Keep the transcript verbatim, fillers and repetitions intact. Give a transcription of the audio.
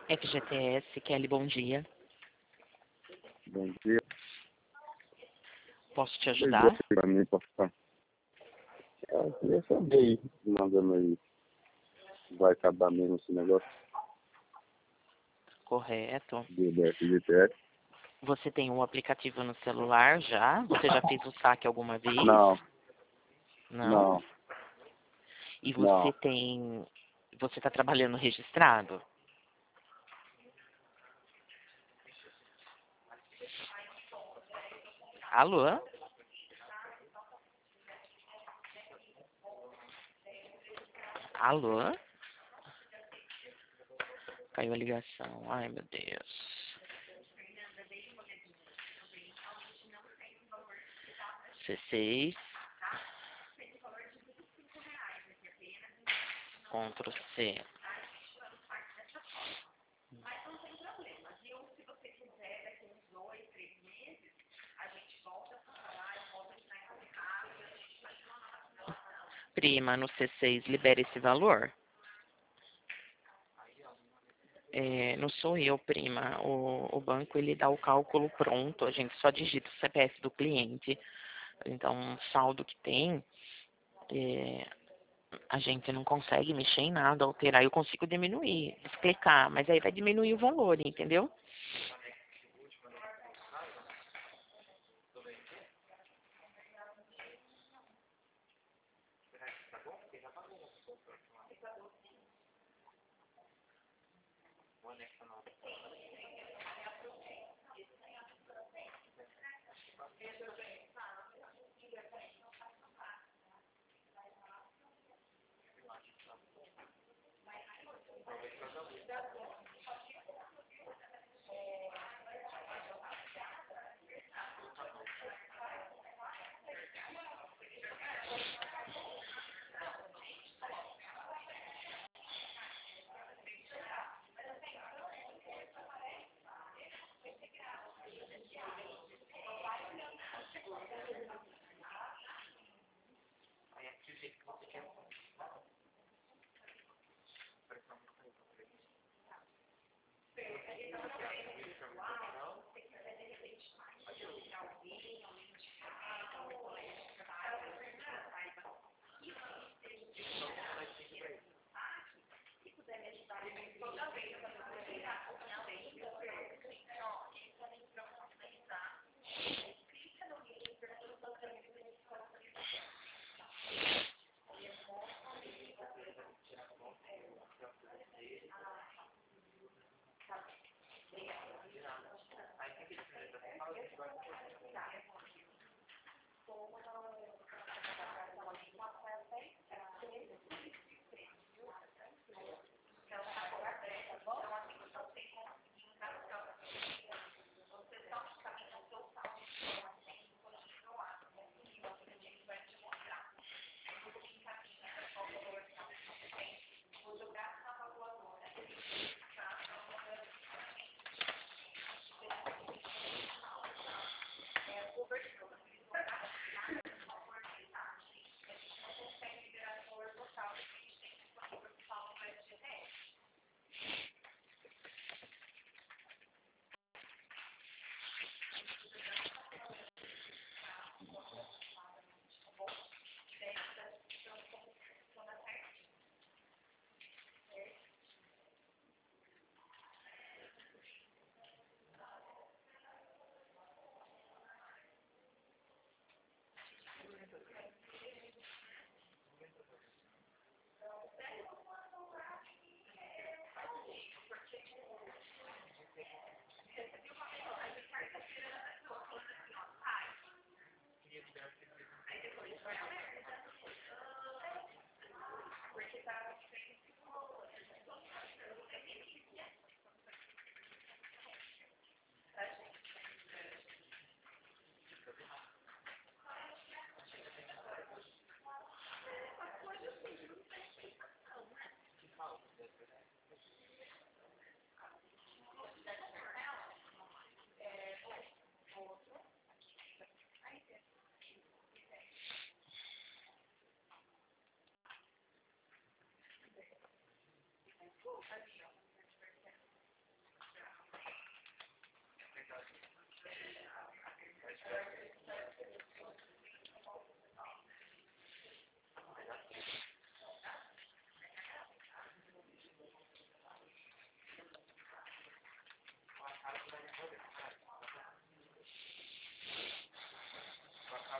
F G T S, Kelly, bom dia. Bom dia. Posso te Pois ajudar? é, pra mim, pra ficar. Eu queria saber aí, mandando aí, vai acabar mesmo esse negócio Correto. do do F G T S? Você tem um aplicativo no celular já? Você já fez o saque alguma vez? Não, Não? não, E você não. tem... Você está trabalhando registrado? Alô? Alô? Caiu a ligação. Ai, meu Deus. C seis. Ctrl C. Prima, no C seis, libera esse valor? É, não sou eu, prima. O, o banco, ele dá o cálculo pronto. A gente só digita o C P F do cliente. Então, o saldo que tem, é, a gente não consegue mexer em nada, alterar. Eu consigo diminuir, explicar, mas aí vai diminuir o valor, entendeu?